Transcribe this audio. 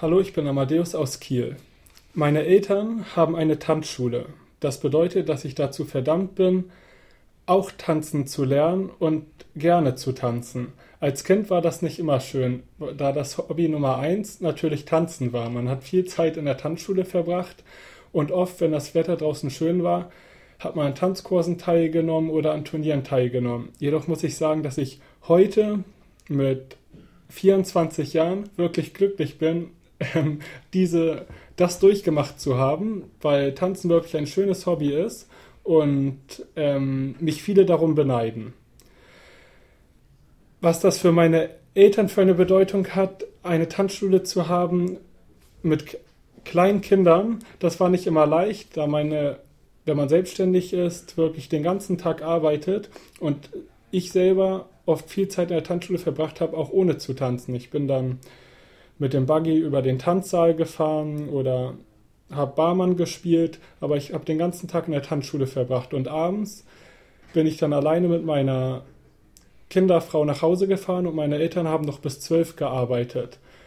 Hallo, ich bin Amadeus aus Kiel. Meine Eltern haben eine Tanzschule. Das bedeutet, dass ich dazu verdammt bin, auch tanzen zu lernen und gerne zu tanzen. Als Kind war das nicht immer schön, da das Hobby Nummer eins natürlich Tanzen war. Man hat viel Zeit in der Tanzschule verbracht und oft, wenn das Wetter draußen schön war, hat man an Tanzkursen teilgenommen oder an Turnieren teilgenommen. Jedoch muss ich sagen, dass ich heute mit 24 Jahren wirklich glücklich bin, das durchgemacht zu haben, weil Tanzen wirklich ein schönes Hobby ist und mich viele darum beneiden. Was das für meine Eltern für eine Bedeutung hat, eine Tanzschule zu haben mit kleinen Kindern, das war nicht immer leicht, wenn man selbstständig ist, wirklich den ganzen Tag arbeitet und ich selber oft viel Zeit in der Tanzschule verbracht habe, auch ohne zu tanzen. Ich bin dann mit dem Buggy über den Tanzsaal gefahren oder habe Barmann gespielt, aber ich habe den ganzen Tag in der Tanzschule verbracht und abends bin ich dann alleine mit meiner Kinderfrau nach Hause gefahren und meine Eltern haben noch bis 12 gearbeitet.